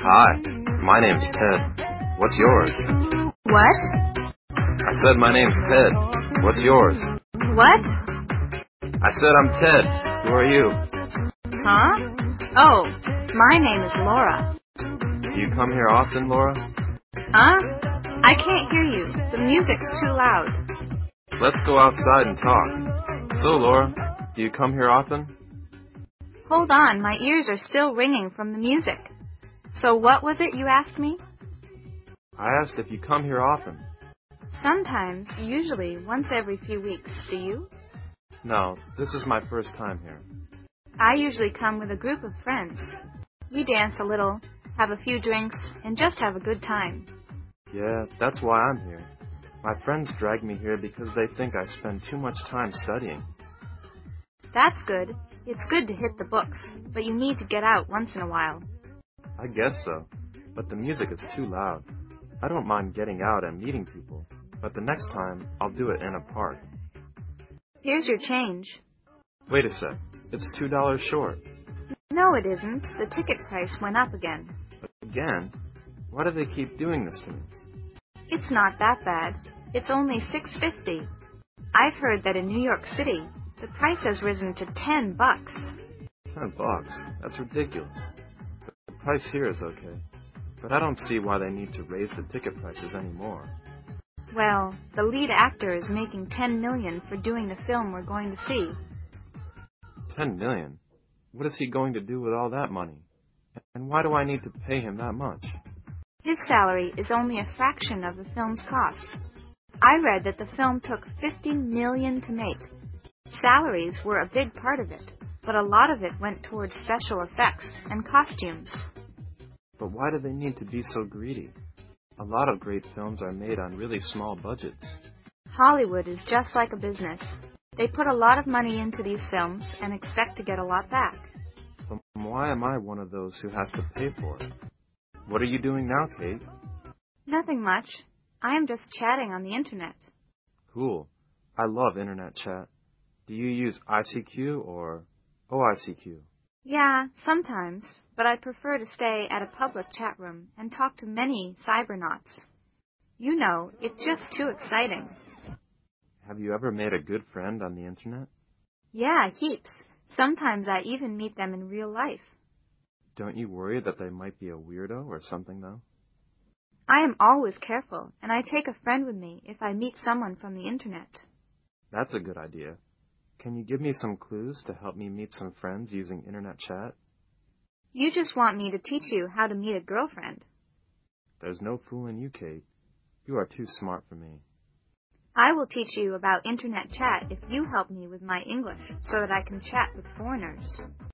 Hi, my name's Ted. What's yours? What? I said my name's Ted. What's yours? What? I said I'm Ted. Who are you? Huh? Oh, my name is Laura. Do you come here often, Laura? Huh? I can't hear you. The music's too loud. Let's go outside and talk. So, Laura, do you come here often? Hold on, my ears are still ringing from the music. So what was it you asked me? I asked if you come here often. Sometimes, usually once every few weeks. Do you? No, this is my first time here. I usually come with a group of friends. We dance a little, have a few drinks, and just have a good time. Yeah, that's why I'm here. My friends drag me here because they think I spend too much time studying. That's good. It's good to hit the books, but you need to get out once in a while. I guess so, but the music is too loud. I don't mind getting out and meeting people, but the next time I'll do it in a park. Here's your change. Wait a sec, it's $2 short. No, it isn't. The ticket price went up again. Again? Why do they keep doing this to me? It's not that bad. It's only $6.50. I've heard that in New York City, the price has risen to $10. $10? That's ridiculous. The price here is okay, but I don't see why they need to raise the ticket prices anymore. Well, the lead actor is making $10 million for doing the film we're going to see. $10 million? What is he going to do with all that money? And why do I need to pay him that much? His salary is only a fraction of the film's cost. I read that the film took $50 million to make. Salaries were a big part of it, but a lot of it went towards special effects and costumes. But why do they need to be so greedy? A lot of great films are made on really small budgets. Hollywood is just like a business. They put a lot of money into these films and expect to get a lot back. But why am I one of those who has to pay for it? What are you doing now, Kate? Nothing much. I am just chatting on the internet. Cool. I love internet chat. Do you use ICQ or OICQ? Yeah, sometimes, but I prefer to stay at a public chat room and talk to many cybernauts. You know, it's just too exciting. Have you ever made a good friend on the internet? Yeah, heaps. Sometimes I even meet them in real life. Don't you worry that they might be a weirdo or something, though? I am always careful, and I take a friend with me if I meet someone from the internet. That's a good idea. Can you give me some clues to help me meet some friends using internet chat? You just want me to teach you how to meet a girlfriend. There's no fooling you, Kate. You are too smart for me. I will teach you about internet chat if you help me with my English so that I can chat with foreigners.